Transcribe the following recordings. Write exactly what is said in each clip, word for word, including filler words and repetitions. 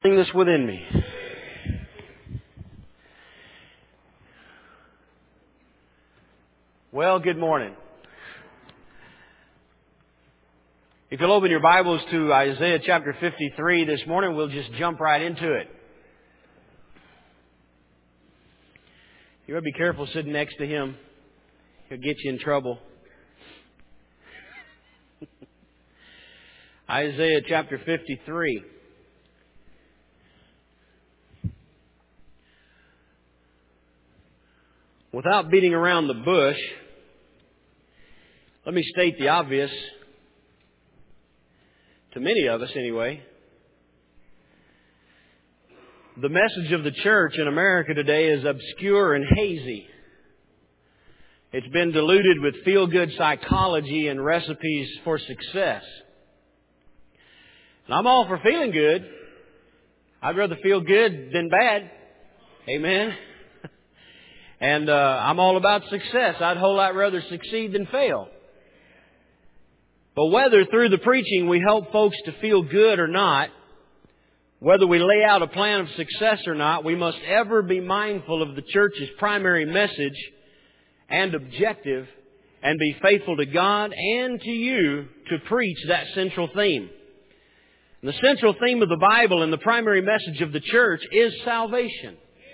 That's within me. Well, good morning. If you'll open your Bibles to Isaiah chapter fifty-three this morning, we'll just jump right into it. You better be careful sitting next to him. He'll get you in trouble. Isaiah chapter fifty-three. Without beating around the bush, let me state the obvious, to many of us anyway. The message of the church in America today is obscure and hazy. It's been diluted with feel-good psychology and recipes for success. And I'm all for feeling good. I'd rather feel good than bad. Amen. And uh, I'm all about success. I'd a whole lot rather succeed than fail. But whether through the preaching we help folks to feel good or not, whether we lay out a plan of success or not, we must ever be mindful of the church's primary message and objective and be faithful to God and to you to preach that central theme. And the central theme of the Bible and the primary message of the church is salvation.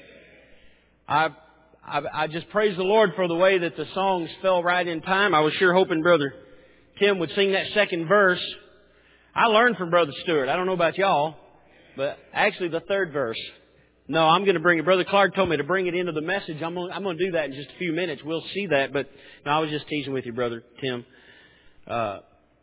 I I, I just praise the Lord for the way that the songs fell right in time. I was sure hoping Brother Tim would sing that second verse. I learned from Brother Stewart. I don't know about y'all, but actually the third verse. No, I'm going to bring it. Brother Clark told me to bring it into the message. I'm going, I'm going to do that in just a few minutes. We'll see that. But no, I was just teasing with you, Brother Tim. Uh,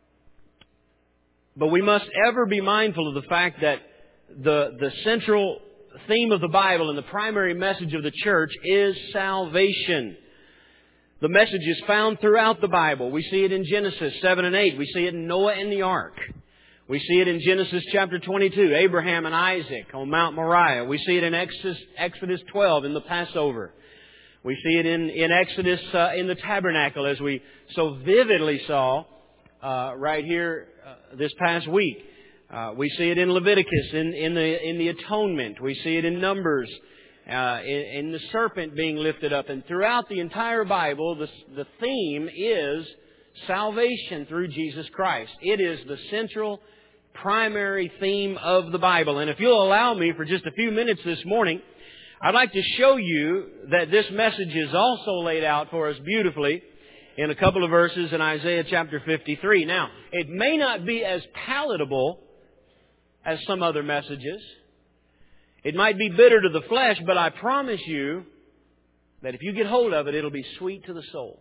but we must ever be mindful of the fact that the the central theme of the Bible and the primary message of the church is salvation. The message is found throughout the Bible. We see it in Genesis seven and eight. We see it in Noah and the ark. We see it in Genesis chapter twenty-two, Abraham and Isaac on Mount Moriah. We see it in Exodus, Exodus twelve in the Passover. We see it in, in Exodus uh, in the tabernacle, as we so vividly saw uh, right here uh, this past week. Uh, we see it in Leviticus, in, in the in the atonement. We see it in Numbers, uh, in, in the serpent being lifted up. And throughout the entire Bible, the, the theme is salvation through Jesus Christ. It is the central, primary theme of the Bible. And if you'll allow me for just a few minutes this morning, I'd like to show you that this message is also laid out for us beautifully in a couple of verses in Isaiah chapter fifty-three. Now, it may not be as palatable as some other messages. It might be bitter to the flesh, but I promise you that if you get hold of it, it'll be sweet to the soul.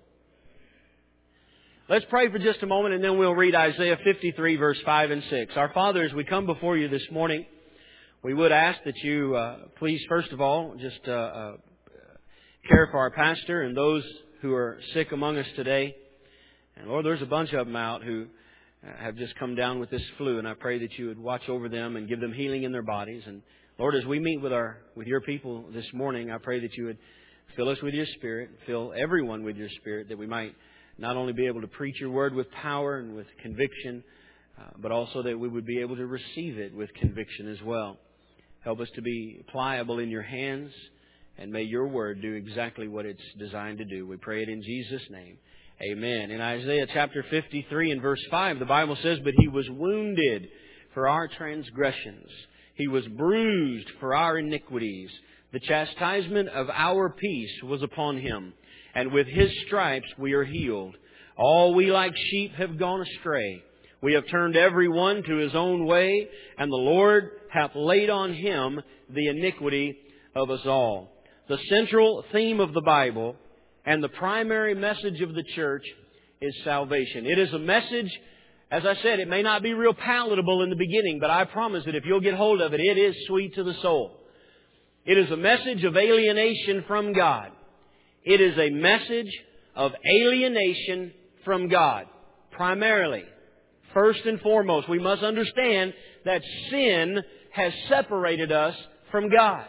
Let's pray for just a moment and then we'll read Isaiah fifty-three verse five and six. Our Father, as we come before you this morning, we would ask that you uh, please, first of all, just uh, uh, care for our pastor and those who are sick among us today. And Lord, there's a bunch of them out who have just come down with this flu, and I pray that you would watch over them and give them healing in their bodies. And Lord, as we meet with our with your people this morning, I pray that you would fill us with your Spirit, fill everyone with your Spirit, that we might not only be able to preach your word with power and with conviction, uh, but also that we would be able to receive it with conviction as well. Help us to be pliable in your hands, and may your word do exactly what it's designed to do. We pray it in Jesus' name. Amen. In Isaiah chapter fifty-three and verse five, the Bible says, "But He was wounded for our transgressions. He was bruised for our iniquities. The chastisement of our peace was upon Him. And with His stripes we are healed. All we like sheep have gone astray. We have turned every one to his own way, and the Lord hath laid on Him the iniquity of us all." The central theme of the Bible and the primary message of the church is salvation. It is a message, as I said, it may not be real palatable in the beginning, but I promise that if you'll get hold of it, it is sweet to the soul. It is a message of alienation from God. It is a message of alienation from God, primarily. First and foremost, we must understand that sin has separated us from God.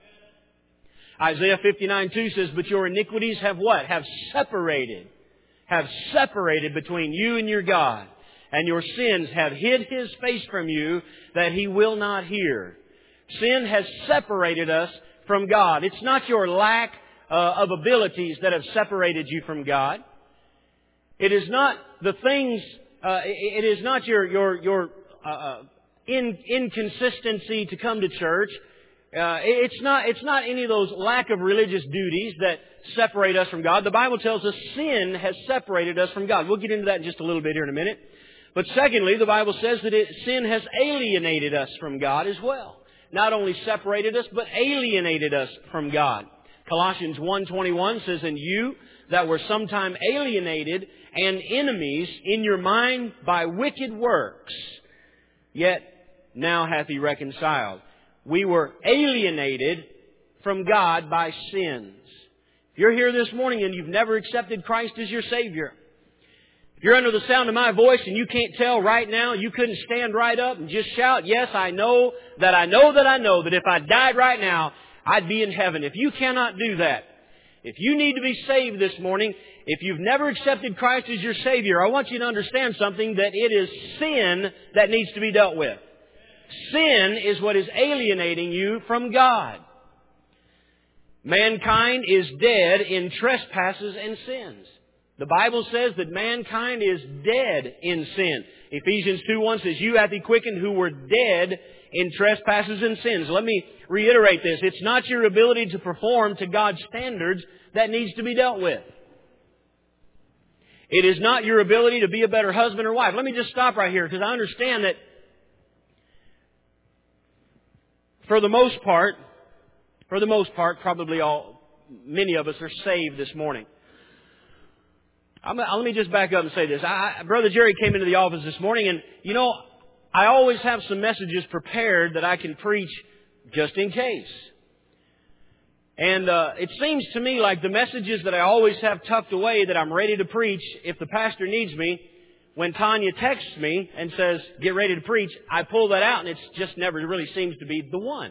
Isaiah fifty-nine two says, "But your iniquities have what? Have separated. Have separated between you and your God. And your sins have hid His face from you, that He will not hear." Sin has separated us from God. It's not your lack uh, of abilities that have separated you from God. It is not the things, uh, it is not your, your, your uh, in, inconsistency to come to church. Uh, it's not, it's not any of those lack of religious duties that separate us from God. The Bible tells us sin has separated us from God. We'll get into that in just a little bit here in a minute. But secondly, the Bible says that it, sin has alienated us from God as well. Not only separated us, but alienated us from God. Colossians one twenty-one says, "And you that were sometime alienated and enemies in your mind by wicked works, yet now hath He reconciled." We were alienated from God by sins. If you're here this morning and you've never accepted Christ as your Savior, if you're under the sound of my voice and you can't tell right now, you couldn't stand right up and just shout, "Yes, I know that I know that I know that if I died right now, I'd be in heaven." If you cannot do that, if you need to be saved this morning, if you've never accepted Christ as your Savior, I want you to understand something, that it is sin that needs to be dealt with. Sin is what is alienating you from God. Mankind is dead in trespasses and sins. The Bible says that mankind is dead in sin. Ephesians two one says, "You hath He quickened who were dead in trespasses and sins." Let me reiterate this. It's not your ability to perform to God's standards that needs to be dealt with. It is not your ability to be a better husband or wife. Let me just stop right here, because I understand that for the most part, for the most part, probably all, many of us are saved this morning. I'm, let me just back up and say this. I, Brother Jerry came into the office this morning, and, you know, I always have some messages prepared that I can preach just in case. And uh, it seems to me like the messages that I always have tucked away that I'm ready to preach, if the pastor needs me, when Tanya texts me and says, "Get ready to preach," I pull that out, and it just never really seems to be the one.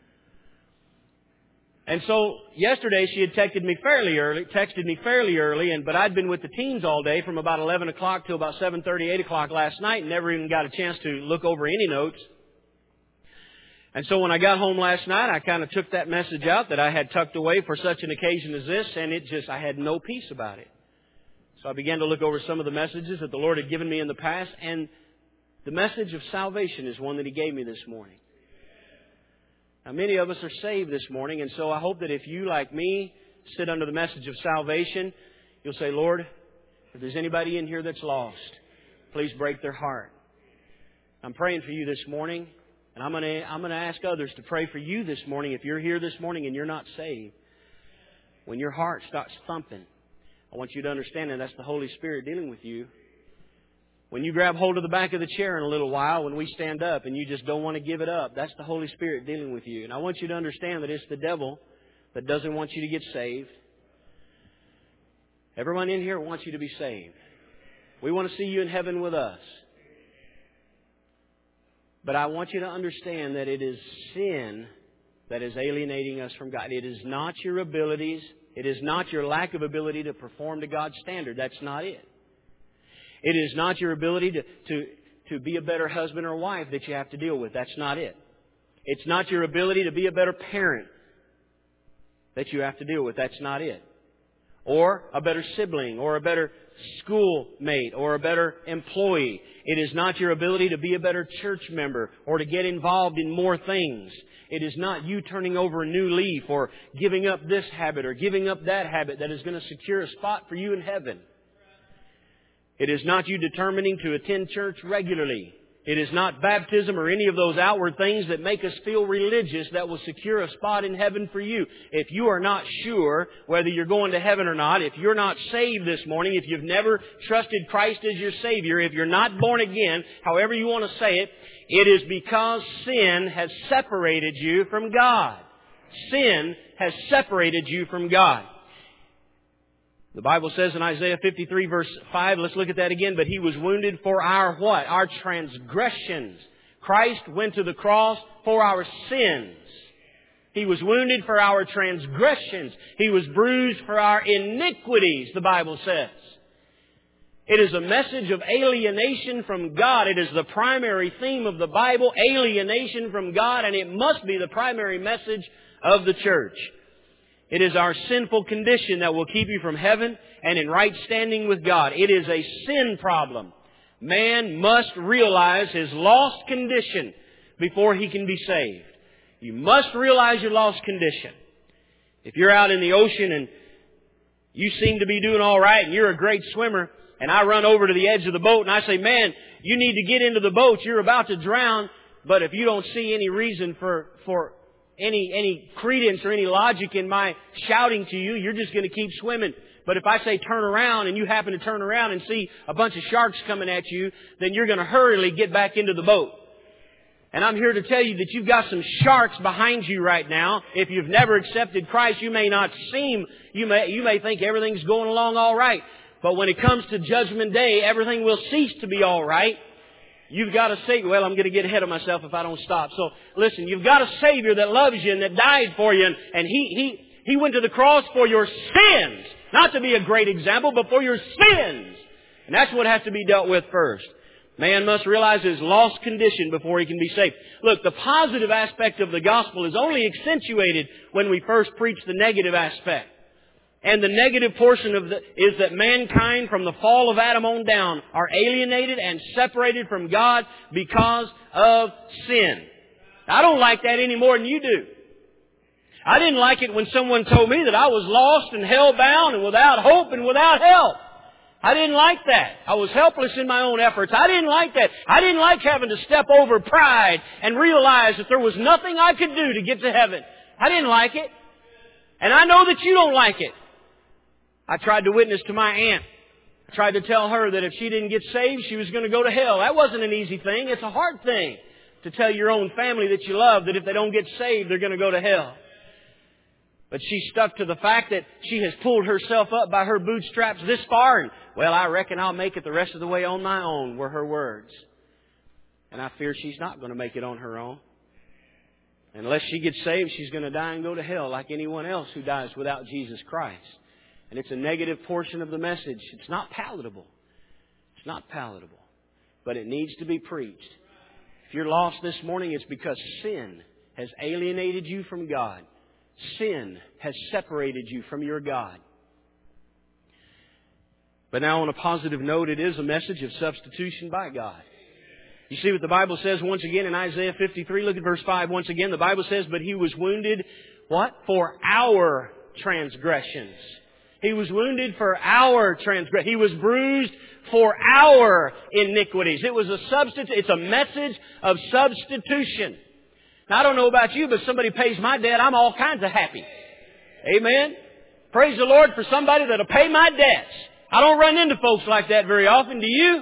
And so yesterday she had texted me fairly early, texted me fairly early, and but I'd been with the teens all day from about eleven o'clock till about seven thirty, eight o'clock last night, and never even got a chance to look over any notes. And so when I got home last night, I kind of took that message out that I had tucked away for such an occasion as this, and it just, I had no peace about it. So I began to look over some of the messages that the Lord had given me in the past, and the message of salvation is one that He gave me this morning. Now, many of us are saved this morning, and so I hope that if you, like me, sit under the message of salvation, you'll say, "Lord, if there's anybody in here that's lost, please break their heart." I'm praying for you this morning, and I'm going to I'm going to ask others to pray for you this morning. If you're here this morning and you're not saved, when your heart starts thumping, I want you to understand that that's the Holy Spirit dealing with you. When you grab hold of the back of the chair in a little while, when we stand up and you just don't want to give it up, that's the Holy Spirit dealing with you. And I want you to understand that it's the devil that doesn't want you to get saved. Everyone in here wants you to be saved. We want to see you in heaven with us. But I want you to understand that it is sin that is alienating us from God. It is not your abilities. It is not your lack of ability to perform to God's standard. That's not it. It is not your ability to, to, to be a better husband or wife that you have to deal with. That's not it. It's not your ability to be a better parent that you have to deal with. That's not it. Or a better sibling, or a better schoolmate, or a better employee. It is not your ability to be a better church member or to get involved in more things. It is not you turning over a new leaf or giving up this habit or giving up that habit that is going to secure a spot for you in heaven. It is not you determining to attend church regularly. It is not baptism or any of those outward things that make us feel religious that will secure a spot in heaven for you. If you are not sure whether you're going to heaven or not, if you're not saved this morning, if you've never trusted Christ as your Savior, if you're not born again, however you want to say it, it is because sin has separated you from God. Sin has separated you from God. The Bible says in Isaiah fifty-three verse five, let's look at that again. But He was wounded for our what? Our transgressions. Christ went to the cross for our sins. He was wounded for our transgressions. He was bruised for our iniquities, the Bible says. It is a message of alienation from God. It is the primary theme of the Bible, alienation from God, and it must be the primary message of the church. It is our sinful condition that will keep you from heaven and in right standing with God. It is a sin problem. Man must realize his lost condition before he can be saved. You must realize your lost condition. If you're out in the ocean and you seem to be doing all right and you're a great swimmer, and I run over to the edge of the boat and I say, man, you need to get into the boat. You're about to drown. But if you don't see any reason for, for any, any credence or any logic in my shouting to you, you're just going to keep swimming. But if I say turn around and you happen to turn around and see a bunch of sharks coming at you, then you're going to hurriedly get back into the boat. And I'm here to tell you that you've got some sharks behind you right now. If you've never accepted Christ, you may not seem, you may, you may think everything's going along all right. But when it comes to Judgment Day, everything will cease to be all right. You've got a Savior. Well, I'm going to get ahead of myself if I don't stop. So listen, you've got a Savior that loves you and that died for you. And, and He, He, He went to the cross for your sins. Not to be a great example, but for your sins. And that's what has to be dealt with first. Man must realize his lost condition before he can be saved. Look, the positive aspect of the gospel is only accentuated when we first preach the negative aspect. And the negative portion of the, is that mankind from the fall of Adam on down are alienated and separated from God because of sin. I don't like that any more than you do. I didn't like it when someone told me that I was lost and hell-bound and without hope and without help. I didn't like that. I was helpless in my own efforts. I didn't like that. I didn't like having to step over pride and realize that there was nothing I could do to get to heaven. I didn't like it. And I know that you don't like it. I tried to witness to my aunt. I tried to tell her that if she didn't get saved, she was going to go to hell. That wasn't an easy thing. It's a hard thing to tell your own family that you love that if they don't get saved, they're going to go to hell. But she stuck to the fact that she has pulled herself up by her bootstraps this far and, well, I reckon I'll make it the rest of the way on my own, were her words. And I fear she's not going to make it on her own. Unless she gets saved, she's going to die and go to hell like anyone else who dies without Jesus Christ. And it's a negative portion of the message. It's not palatable. It's not palatable. But it needs to be preached. If you're lost this morning, it's because sin has alienated you from God. Sin has separated you from your God. But now on a positive note, it is a message of substitution by God. You see what the Bible says once again in Isaiah fifty-three. Look at verse five once again. The Bible says, but He was wounded, what? For our transgressions. He was wounded for our transgressions. He was bruised for our iniquities. It was a substitute. It's a message of substitution. Now, I don't know about you, but somebody pays my debt, I'm all kinds of happy. Amen? Praise the Lord for somebody that'll pay my debts. I don't run into folks like that very often, do you?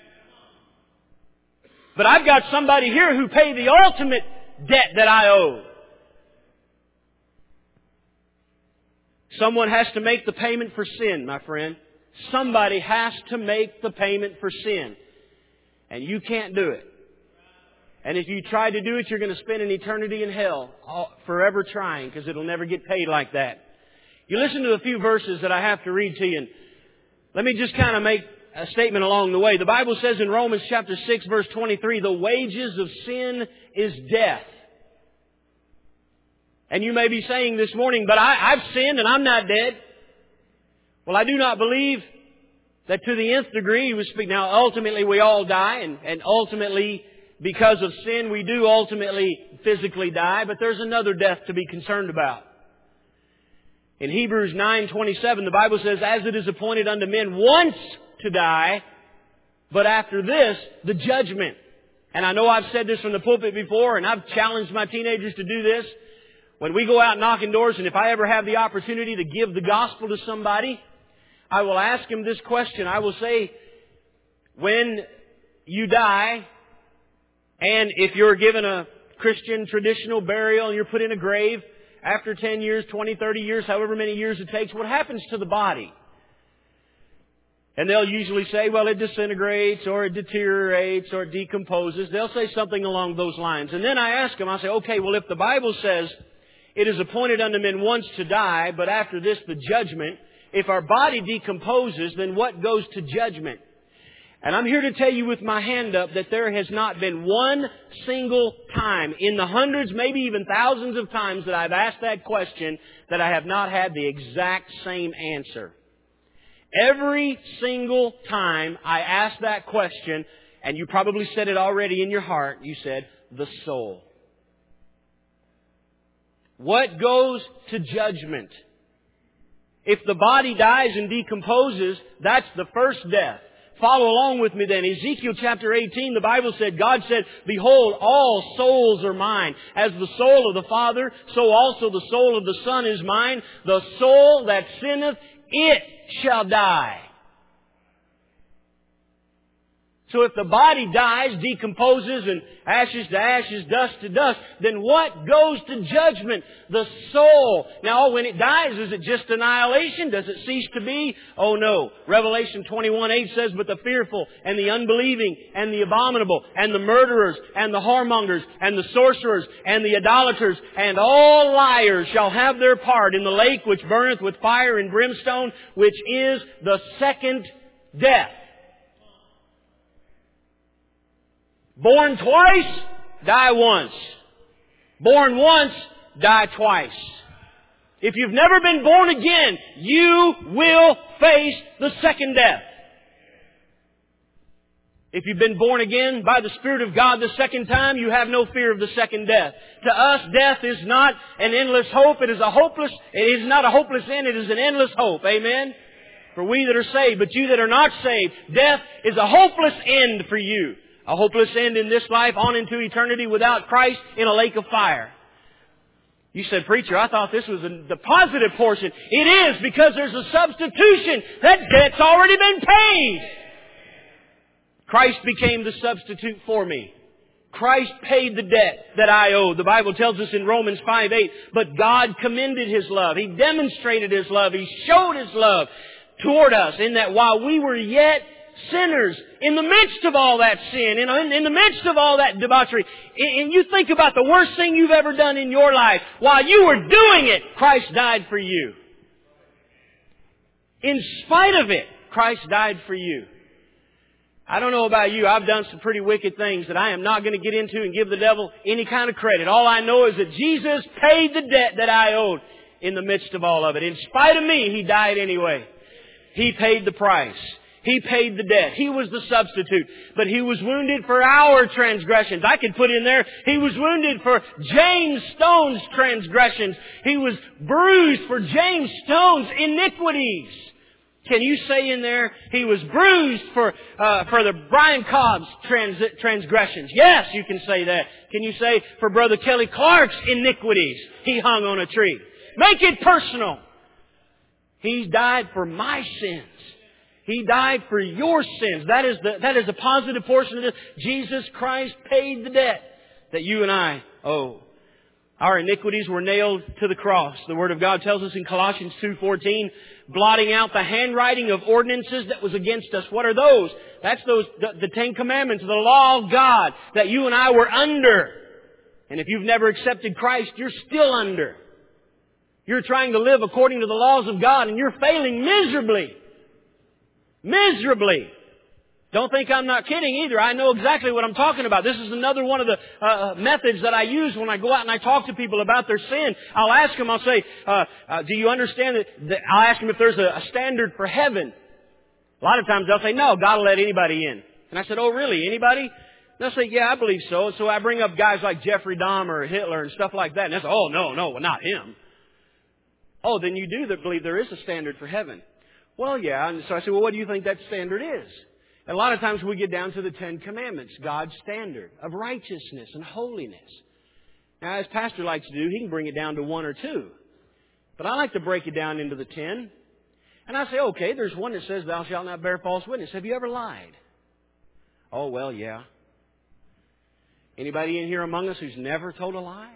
But I've got somebody here who paid the ultimate debt that I owe. Someone has to make the payment for sin, my friend. Somebody has to make the payment for sin. And you can't do it. And if you try to do it, you're going to spend an eternity in hell, forever trying, because it'll never get paid like that. You listen to a few verses that I have to read to you. And let me just kind of make a statement along the way. The Bible says in Romans chapter six, verse twenty-three, the wages of sin is death. And you may be saying this morning, but I, I've sinned and I'm not dead. Well, I do not believe that to the nth degree He was speaking. Now, ultimately we all die, and, and ultimately because of sin we do ultimately physically die, but there's another death to be concerned about. In Hebrews nine twenty-seven, the Bible says, as it is appointed unto men once to die, but after this, the judgment. And I know I've said this from the pulpit before, and I've challenged my teenagers to do this. When we go out knocking doors, and if I ever have the opportunity to give the gospel to somebody, I will ask them this question. I will say, when you die, and if you're given a Christian traditional burial and you're put in a grave, after ten years, twenty, thirty years, however many years it takes, what happens to the body? And they'll usually say, well, it disintegrates or it deteriorates or it decomposes. They'll say something along those lines. And then I ask them, I say, okay, well, if the Bible says it is appointed unto men once to die, but after this the judgment, if our body decomposes, then what goes to judgment? And I'm here to tell you with my hand up that there has not been one single time in the hundreds, maybe even thousands of times that I've asked that question that I have not had the exact same answer. Every single time I asked that question, and you probably said it already in your heart, you said, the soul. What goes to judgment? If the body dies and decomposes, that's the first death. Follow along with me then. Ezekiel chapter eighteen, the Bible said, God said, behold, all souls are mine. As the soul of the Father, so also the soul of the Son is mine. The soul that sinneth, it shall die. So if the body dies, decomposes, and ashes to ashes, dust to dust, then what goes to judgment? The soul. Now, when it dies, is it just annihilation? Does it cease to be? Oh no. Revelation twenty-one eight says, but the fearful, and the unbelieving, and the abominable, and the murderers, and the whoremongers, and the sorcerers, and the idolaters, and all liars shall have their part in the lake which burneth with fire and brimstone, which is the second death. Born twice, die once. Born once, die twice. If you've never been born again, you will face the second death. If you've been born again by the Spirit of God the second time, you have no fear of the second death. To us, death is not an endless hope. It is a hopeless, it is not a hopeless end. It is an endless hope. Amen? For we that are saved, but you that are not saved, death is a hopeless end for you. A hopeless end in this life, on into eternity without Christ in a lake of fire. You said, preacher, I thought this was the positive portion. It is, because there's a substitution. That debt's already been paid. Christ became the substitute for me. Christ paid the debt that I owed. The Bible tells us in Romans five eight, but God commended His love. He demonstrated His love. He showed His love toward us in that while we were yet sinners, in the midst of all that sin, in, in the midst of all that debauchery, and you think about the worst thing you've ever done in your life, while you were doing it, Christ died for you. In spite of it, Christ died for you. I don't know about you, I've done some pretty wicked things that I am not going to get into and give the devil any kind of credit. All I know is that Jesus paid the debt that I owed in the midst of all of it. In spite of me, He died anyway. He paid the price. He paid the debt. He was the substitute. But He was wounded for our transgressions. I could put in there, He was wounded for James Stone's transgressions. He was bruised for James Stone's iniquities. Can you say in there, He was bruised for uh, for the Brian Cobb's trans- transgressions? Yes, you can say that. Can you say for Brother Kelly Clark's iniquities? He hung on a tree. Make it personal. He died for my sins. He died for your sins. That is the, that is a positive portion of this. Jesus Christ paid the debt that you and I owe. Our iniquities were nailed to the cross. The Word of God tells us in Colossians two fourteen, blotting out the handwriting of ordinances that was against us. What are those? That's those, the, the Ten Commandments, the law of God that you and I were under. And if you've never accepted Christ, you're still under. You're trying to live according to the laws of God and you're failing miserably. Miserably. Don't think I'm not kidding either. I know exactly what I'm talking about. This is another one of the uh, methods that I use when I go out and I talk to people about their sin. I'll ask them, I'll say, uh, uh, do you understand that, that... I'll ask them if there's a, a standard for heaven. A lot of times they'll say, no, God will let anybody in. And I said, oh really, anybody? And they'll say, yeah, I believe so. And so I bring up guys like Jeffrey Dahmer or Hitler and stuff like that. And they say, oh no, no, not him. Oh, then you do believe there is a standard for heaven. Well, yeah. And so I said, well, what do you think that standard is? And a lot of times we get down to the Ten Commandments, God's standard of righteousness and holiness. Now, as Pastor likes to do, he can bring it down to one or two. But I like to break it down into the ten. And I say, okay, there's one that says, thou shalt not bear false witness. Have you ever lied? Oh, well, yeah. Anybody in here among us who's never told a lie?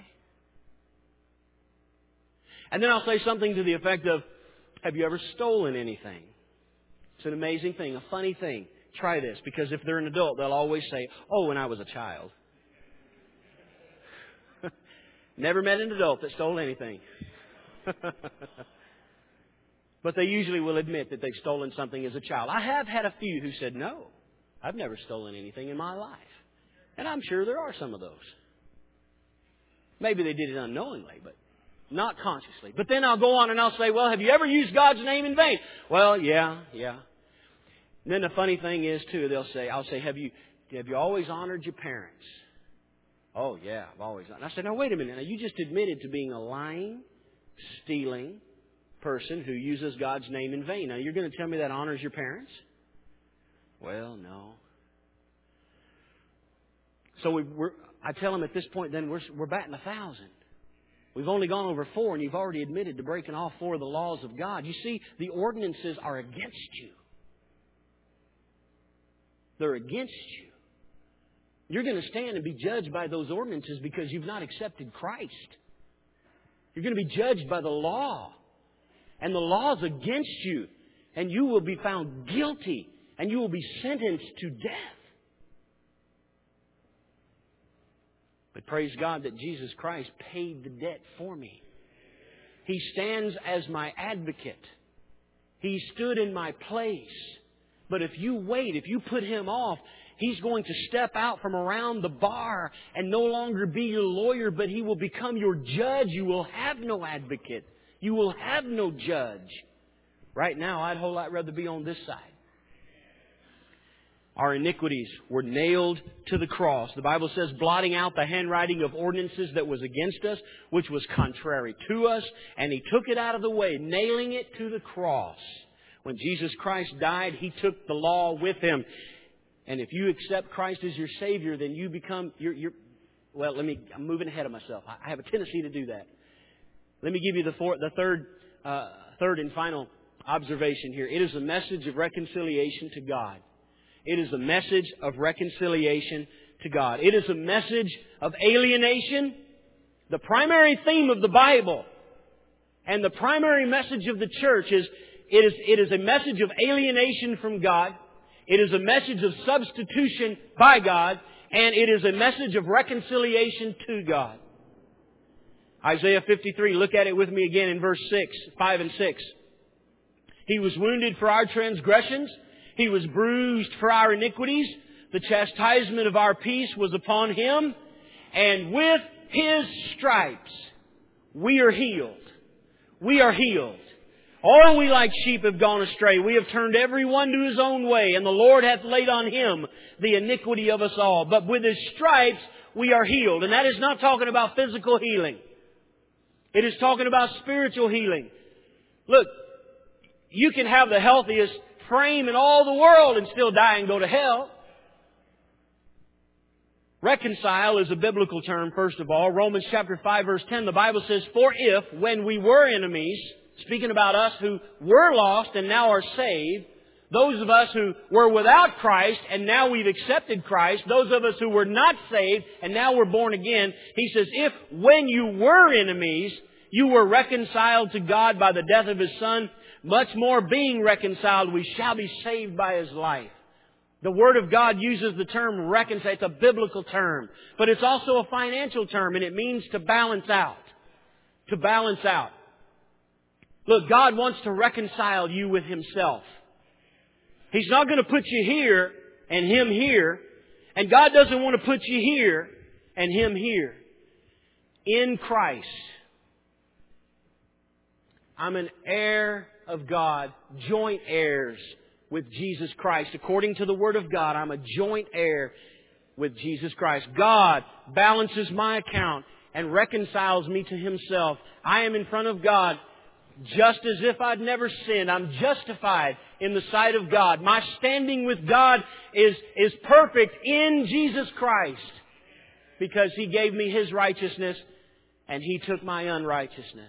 And then I'll say something to the effect of, have you ever stolen anything? It's an amazing thing, a funny thing. Try this, because if they're an adult, they'll always say, oh, when I was a child. Never met an adult that stole anything. But they usually will admit that they've stolen something as a child. I have had a few who said, no, I've never stolen anything in my life. And I'm sure there are some of those. Maybe they did it unknowingly, but not consciously. But then I'll go on and I'll say, well, have you ever used God's name in vain? Well, yeah, yeah. And then the funny thing is, too, they'll say, I'll say, have you have you always honored your parents? Oh, yeah, I've always. And I said, now, wait a minute. Now, you just admitted to being a lying, stealing person who uses God's name in vain. Now, you're going to tell me that honors your parents? Well, no. So we, we're, I tell them at this point, then we're, we're batting a thousand. We've only gone over four, and you've already admitted to breaking all four of the laws of God. You see, the ordinances are against you. They're against you. You're going to stand and be judged by those ordinances because you've not accepted Christ. You're going to be judged by the law. And the law's against you. And you will be found guilty. And you will be sentenced to death. But praise God that Jesus Christ paid the debt for me. He stands as my advocate. He stood in my place. But if you wait, if you put Him off, He's going to step out from around the bar and no longer be your lawyer, but He will become your judge. You will have no advocate. You will have no judge. Right now, I'd a whole lot rather be on this side. Our iniquities were nailed to the cross. The Bible says, blotting out the handwriting of ordinances that was against us, which was contrary to us, and He took it out of the way, nailing it to the cross. When Jesus Christ died, He took the law with Him. And if you accept Christ as your Savior, then you become, you're, you're, well, let me, I'm moving ahead of myself. I have a tendency to do that. Let me give you the, four, the third, uh, third and final observation here. It is a message of reconciliation to God. It is a message of reconciliation to God. It is a message of alienation. The primary theme of the Bible and the primary message of the church is it is, it is a message of alienation from God. It is a message of substitution by God. And it is a message of reconciliation to God. Isaiah fifty-three, look at it with me again in verse six, five and six. He was wounded for our transgressions. He was bruised for our iniquities. The chastisement of our peace was upon Him. And with His stripes, we are healed. We are healed. All we like sheep have gone astray. We have turned every one to his own way. And the Lord hath laid on Him the iniquity of us all. But with His stripes, we are healed. And that is not talking about physical healing. It is talking about spiritual healing. Look, you can have the healthiest frame in all the world and still die and go to hell. Reconcile is a biblical term, first of all. Romans chapter five, verse ten, the Bible says, for if, when we were enemies, speaking about us who were lost and now are saved, those of us who were without Christ and now we've accepted Christ, those of us who were not saved and now we're born again, He says, if when you were enemies, you were reconciled to God by the death of His Son, much more being reconciled, we shall be saved by His life. The Word of God uses the term reconcile. It's a biblical term. But it's also a financial term, and it means to balance out. To balance out. Look, God wants to reconcile you with Himself. He's not going to put you here and Him here. And God doesn't want to put you here and Him here. In Christ, I'm an heir of God, joint heirs with Jesus Christ. According to the Word of God, I'm a joint heir with Jesus Christ. God balances my account and reconciles me to Himself. I am in front of God just as if I'd never sinned. I'm justified in the sight of God. My standing with God is, is perfect in Jesus Christ because He gave me His righteousness and He took my unrighteousness.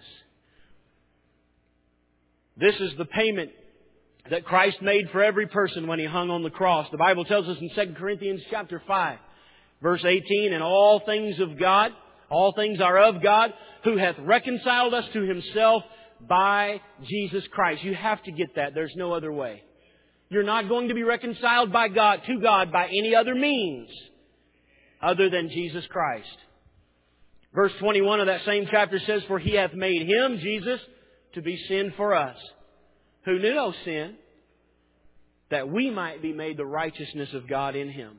This is the payment that Christ made for every person when He hung on the cross. The Bible tells us in Second Corinthians chapter five, verse eighteen, and all things of God, all things are of God, who hath reconciled us to Himself by Jesus Christ. You have to get that. There's no other way. You're not going to be reconciled by God to God by any other means other than Jesus Christ. Verse twenty-one of that same chapter says, for He hath made Him, Jesus, to be sin for us, who knew no sin, that we might be made the righteousness of God in Him.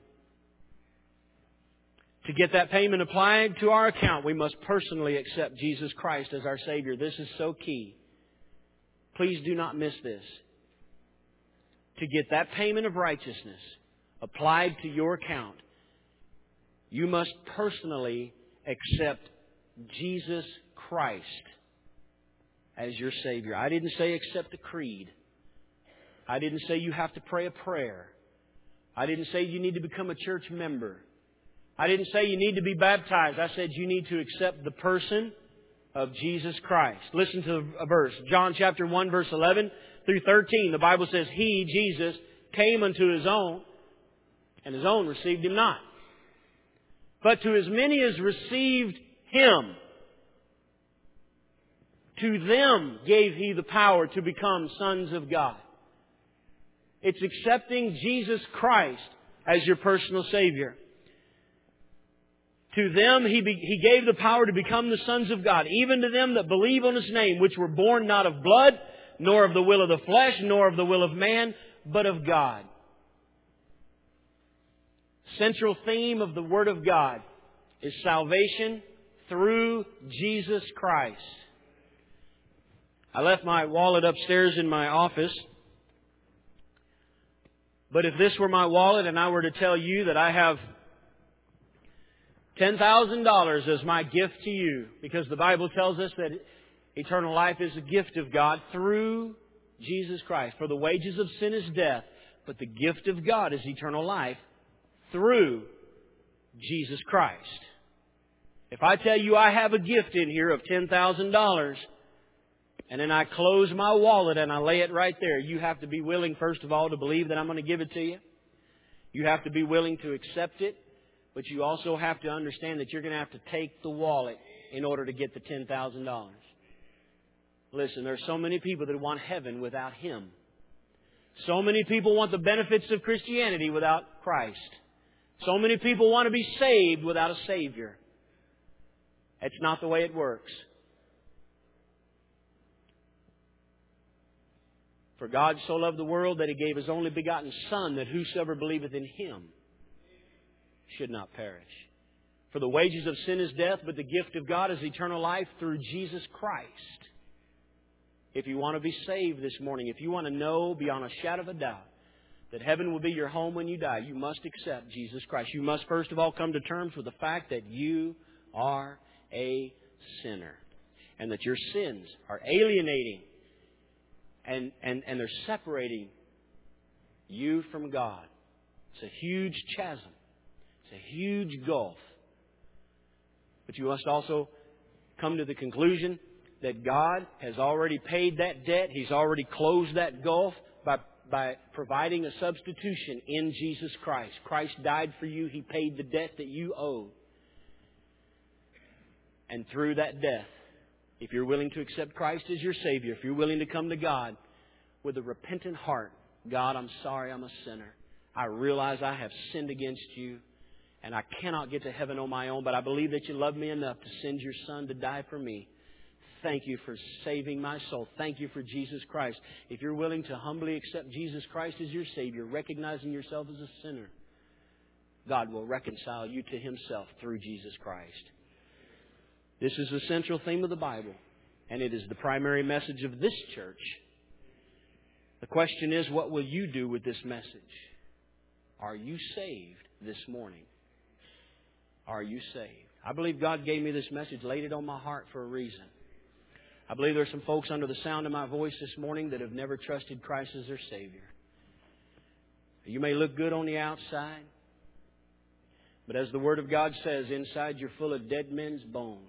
To get that payment applied to our account, we must personally accept Jesus Christ as our Savior. This is so key. Please do not miss this. To get that payment of righteousness applied to your account, you must personally accept Jesus Christ as your Savior. I didn't say accept a creed. I didn't say you have to pray a prayer. I didn't say you need to become a church member. I didn't say you need to be baptized. I said you need to accept the person of Jesus Christ. Listen to a verse. John chapter one, verse eleven through thirteen. The Bible says, He, Jesus, came unto His own, and His own received Him not. But to as many as received Him, to them gave He the power to become sons of God. It's accepting Jesus Christ as your personal Savior. To them He, be, he gave the power to become the sons of God, even to them that believe on His name, which were born not of blood, nor of the will of the flesh, nor of the will of man, but of God. Central theme of the Word of God is salvation through Jesus Christ. I left my wallet upstairs in my office. But if this were my wallet and I were to tell you that I have ten thousand dollars as my gift to you, because the Bible tells us that eternal life is a gift of God through Jesus Christ. For the wages of sin is death, but the gift of God is eternal life through Jesus Christ. If I tell you I have a gift in here of ten thousand dollars, and then I close my wallet and I lay it right there, you have to be willing, first of all, to believe that I'm going to give it to you. You have to be willing to accept it. But you also have to understand that you're going to have to take the wallet in order to get the ten thousand dollars. Listen, there's so many people that want heaven without Him. So many people want the benefits of Christianity without Christ. So many people want to be saved without a Savior. That's not the way it works. For God so loved the world that He gave His only begotten Son, that whosoever believeth in Him should not perish. For the wages of sin is death, but the gift of God is eternal life through Jesus Christ. If you want to be saved this morning, if you want to know beyond a shadow of a doubt that heaven will be your home when you die, you must accept Jesus Christ. You must first of all come to terms with the fact that you are a sinner and that your sins are alienating and, and, and they're separating you from God. It's a huge chasm. It's a huge gulf. But you must also come to the conclusion that God has already paid that debt. He's already closed that gulf by, by providing a substitution in Jesus Christ. Christ died for you. He paid the debt that you owed. And through that death, if you're willing to accept Christ as your Savior, if you're willing to come to God with a repentant heart, God, I'm sorry I'm a sinner. I realize I have sinned against you. And I cannot get to heaven on my own, but I believe that you love me enough to send your Son to die for me. Thank you for saving my soul. Thank you for Jesus Christ. If you're willing to humbly accept Jesus Christ as your Savior, recognizing yourself as a sinner, God will reconcile you to Himself through Jesus Christ. This is the central theme of the Bible, and it is the primary message of this church. The question is, what will you do with this message? Are you saved this morning? Are you saved? I believe God gave me this message, laid it on my heart for a reason. I believe there are some folks under the sound of my voice this morning that have never trusted Christ as their Savior. You may look good on the outside, but as the Word of God says, inside you're full of dead men's bones.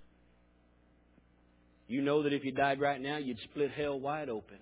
You know that if you died right now, you'd split hell wide open.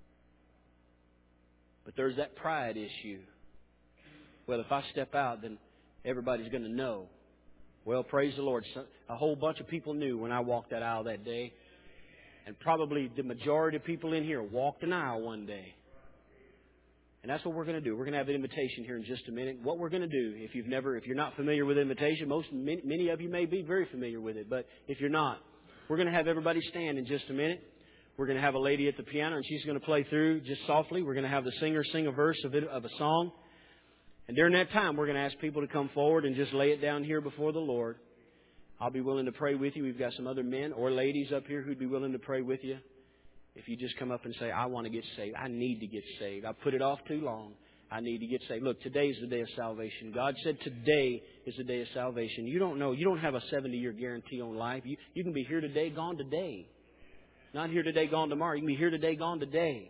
But there's that pride issue. Well, if I step out, then everybody's going to know. Well, praise the Lord. A whole bunch of people knew when I walked that aisle that day. And probably the majority of people in here walked an aisle one day. And that's what we're going to do. We're going to have an invitation here in just a minute. What we're going to do, if you've never, if you're not familiar with invitation, most many, many of you may be very familiar with it. But if you're not, we're going to have everybody stand in just a minute. We're going to have a lady at the piano, and she's going to play through just softly. We're going to have the singer sing a verse of, it, of a song. And during that time, we're going to ask people to come forward and just lay it down here before the Lord. I'll be willing to pray with you. We've got some other men or ladies up here who'd be willing to pray with you. If you just come up and say, I want to get saved. I need to get saved. I've put it off too long. I need to get saved. Look, today is the day of salvation. God said today is the day of salvation. You don't know. You don't have a seventy-year guarantee on life. You, you can be here today, gone today. Not here today, gone tomorrow. You can be here today, gone today.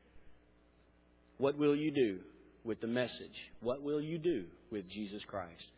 What will you do with the message? What will you do with Jesus Christ?